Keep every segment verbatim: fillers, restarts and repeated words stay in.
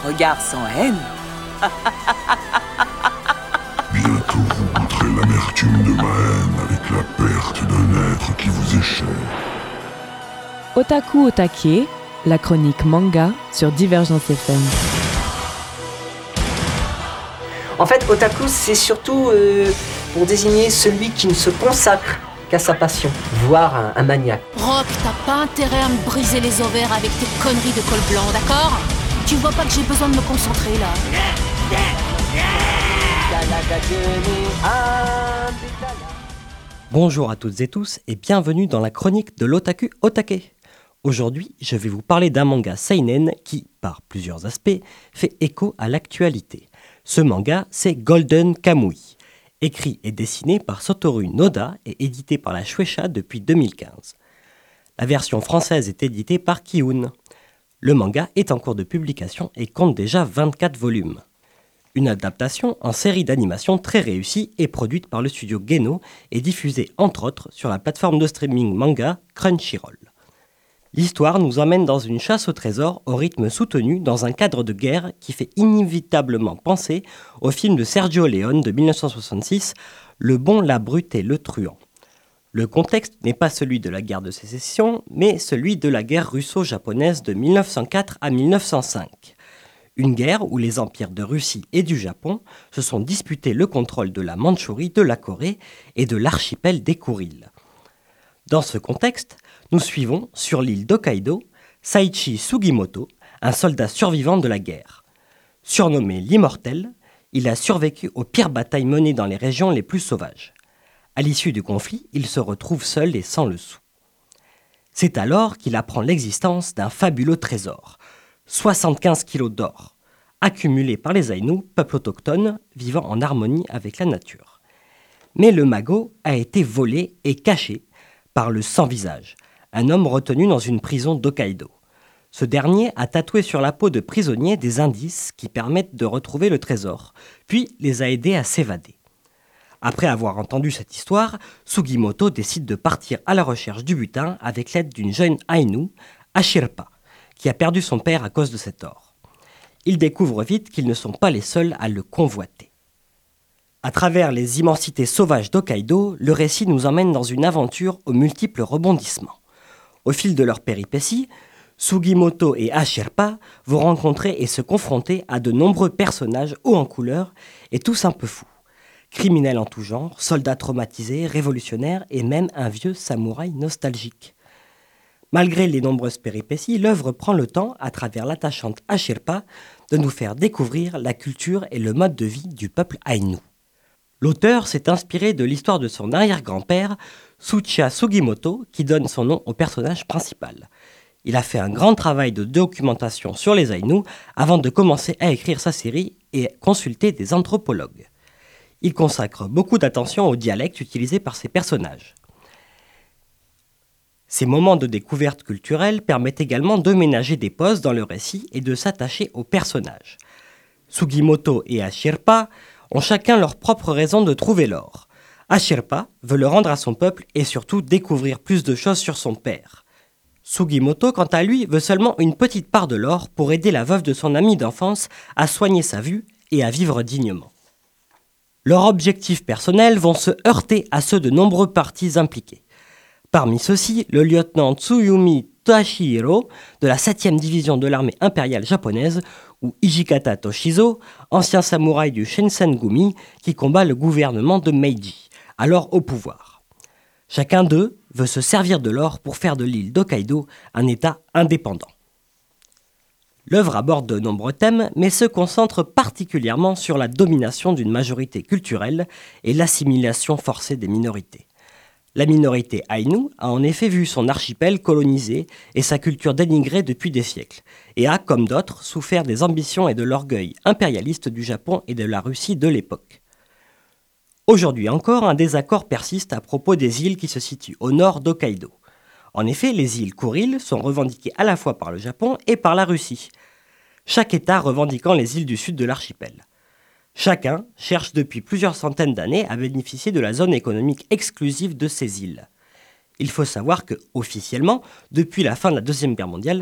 regard sans haine. Bientôt vous goûterez l'amertume de ma haine avec la perte d'un être qui vous est cher. Otaku Otake, la chronique manga sur Divergence F M. En fait, otaku, c'est surtout euh, pour désigner celui qui ne se consacre qu'à sa passion, voire un, un maniaque. Rock, t'as pas intérêt à me briser les ovaires avec tes conneries de col blanc, d'accord? Tu vois pas que j'ai besoin de me concentrer, là? Bonjour à toutes et tous et bienvenue dans la chronique de l'Otaku Otake. Aujourd'hui, je vais vous parler d'un manga seinen qui, par plusieurs aspects, fait écho à l'actualité. Ce manga, c'est Golden Kamuy, écrit et dessiné par Satoru Noda et édité par la Shueisha depuis deux mille quinze. La version française est éditée par Kiun. Le manga est en cours de publication et compte déjà vingt-quatre volumes. Une adaptation en série d'animation très réussie et produite par le studio Geno et diffusée entre autres sur la plateforme de streaming manga Crunchyroll. L'histoire nous emmène dans une chasse au trésor au rythme soutenu dans un cadre de guerre qui fait inévitablement penser au film de Sergio Leone de dix-neuf cent soixante-six, Le bon, la brute et le truand. Le contexte n'est pas celui de la guerre de sécession, mais celui de la guerre russo-japonaise de mille neuf cent quatre à mille neuf cent cinq. Une guerre où les empires de Russie et du Japon se sont disputés le contrôle de la Mandchourie, de la Corée et de l'archipel des Kuriles. Dans ce contexte, nous suivons, sur l'île d'Hokkaido, Saichi Sugimoto, un soldat survivant de la guerre. Surnommé l'Immortel, il a survécu aux pires batailles menées dans les régions les plus sauvages. À l'issue du conflit, il se retrouve seul et sans le sou. C'est alors qu'il apprend l'existence d'un fabuleux trésor, soixante-quinze kilos d'or, accumulés par les Ainu, peuple autochtone vivant en harmonie avec la nature. Mais le magot a été volé et caché par le Sans-Visage, un homme retenu dans une prison d'Hokkaido. Ce dernier a tatoué sur la peau de prisonnier des indices qui permettent de retrouver le trésor, puis les a aidés à s'évader. Après avoir entendu cette histoire, Sugimoto décide de partir à la recherche du butin avec l'aide d'une jeune Ainu, Ashirpa, qui a perdu son père à cause de cet or. Il découvre vite qu'ils ne sont pas les seuls à le convoiter. À travers les immensités sauvages d'Hokkaido, le récit nous emmène dans une aventure aux multiples rebondissements. Au fil de leurs péripéties, Sugimoto et Ashirpa vont rencontrer et se confronter à de nombreux personnages hauts en couleur et tous un peu fous. Criminels en tout genre, soldats traumatisés, révolutionnaires et même un vieux samouraï nostalgique. Malgré les nombreuses péripéties, l'œuvre prend le temps, à travers l'attachante Ashirpa, de nous faire découvrir la culture et le mode de vie du peuple Ainu. L'auteur s'est inspiré de l'histoire de son arrière-grand-père, Tsuchiya Sugimoto, qui donne son nom au personnage principal. Il a fait un grand travail de documentation sur les Ainu avant de commencer à écrire sa série et consulter des anthropologues. Il consacre beaucoup d'attention au dialecte utilisé par ses personnages. Ces moments de découverte culturelle permettent également de ménager des pauses dans le récit et de s'attacher aux personnages. Sugimoto et Ashirpa ont chacun leur propre raison de trouver l'or. Ashirpa veut le rendre à son peuple et surtout découvrir plus de choses sur son père. Sugimoto, quant à lui, veut seulement une petite part de l'or pour aider la veuve de son ami d'enfance à soigner sa vue et à vivre dignement. Leurs objectifs personnels vont se heurter à ceux de nombreux partis impliqués. Parmi ceux-ci, le lieutenant Tsuyumi Toshihiro de la septième division de l'armée impériale japonaise ou Hijikata Toshizo, ancien samouraï du Shinsengumi qui combat le gouvernement de Meiji, alors au pouvoir. Chacun d'eux veut se servir de l'or pour faire de l'île d'Hokkaido un État indépendant. L'œuvre aborde de nombreux thèmes, mais se concentre particulièrement sur la domination d'une majorité culturelle et l'assimilation forcée des minorités. La minorité Ainu a en effet vu son archipel colonisé et sa culture dénigrée depuis des siècles, et a, comme d'autres, souffert des ambitions et de l'orgueil impérialiste du Japon et de la Russie de l'époque. Aujourd'hui encore, un désaccord persiste à propos des îles qui se situent au nord d'Hokkaido. En effet, les îles Kuriles sont revendiquées à la fois par le Japon et par la Russie, chaque État revendiquant les îles du sud de l'archipel. Chacun cherche depuis plusieurs centaines d'années à bénéficier de la zone économique exclusive de ces îles. Il faut savoir que, officiellement, depuis la fin de la Deuxième Guerre mondiale,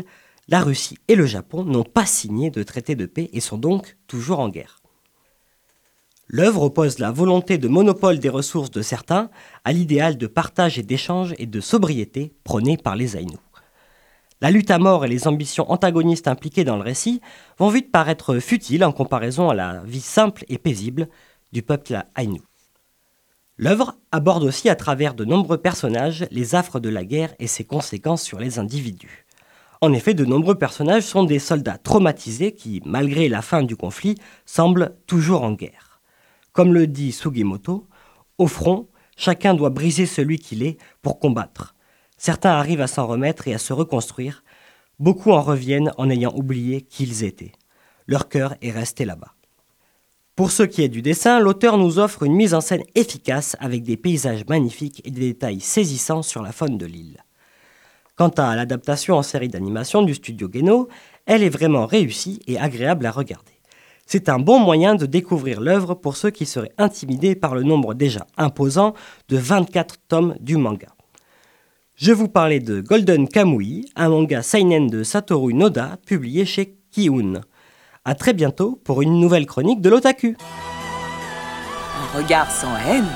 La Russie et le Japon n'ont pas signé de traité de paix et sont donc toujours en guerre. L'œuvre oppose la volonté de monopole des ressources de certains à l'idéal de partage et d'échange et de sobriété prôné par les Aïnous. La lutte à mort et les ambitions antagonistes impliquées dans le récit vont vite paraître futiles en comparaison à la vie simple et paisible du peuple aïnou. L'œuvre aborde aussi à travers de nombreux personnages les affres de la guerre et ses conséquences sur les individus. En effet, de nombreux personnages sont des soldats traumatisés qui, malgré la fin du conflit, semblent toujours en guerre. Comme le dit Sugimoto, au front, chacun doit briser celui qu'il est pour combattre. Certains arrivent à s'en remettre et à se reconstruire. Beaucoup en reviennent en ayant oublié qui ils étaient. Leur cœur est resté là-bas. Pour ce qui est du dessin, l'auteur nous offre une mise en scène efficace avec des paysages magnifiques et des détails saisissants sur la faune de l'île. Quant à l'adaptation en série d'animation du studio Geno, elle est vraiment réussie et agréable à regarder. C'est un bon moyen de découvrir l'œuvre pour ceux qui seraient intimidés par le nombre déjà imposant de vingt-quatre tomes du manga. Je vous parlais de Golden Kamui, un manga seinen de Satoru Noda, publié chez Kiun. À très bientôt pour une nouvelle chronique de l'Otaku. Un regard sans haine.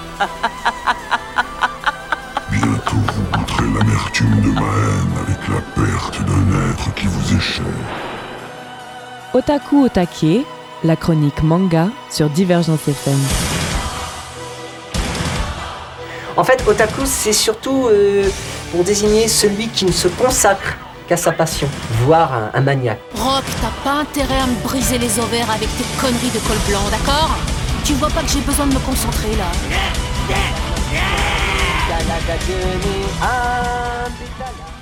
Bientôt vous goûterez l'amertume de ma haine avec la perte d'un être qui vous est cher. Otaku Otake, la chronique manga sur Divergence F M. En fait, otaku, c'est surtout euh, pour désigner celui qui ne se consacre qu'à sa passion, voire un, un maniaque. Rock, t'as pas intérêt à me briser les ovaires avec tes conneries de col blanc, d'accord? Tu vois pas que j'ai besoin de me concentrer, là? Galaga,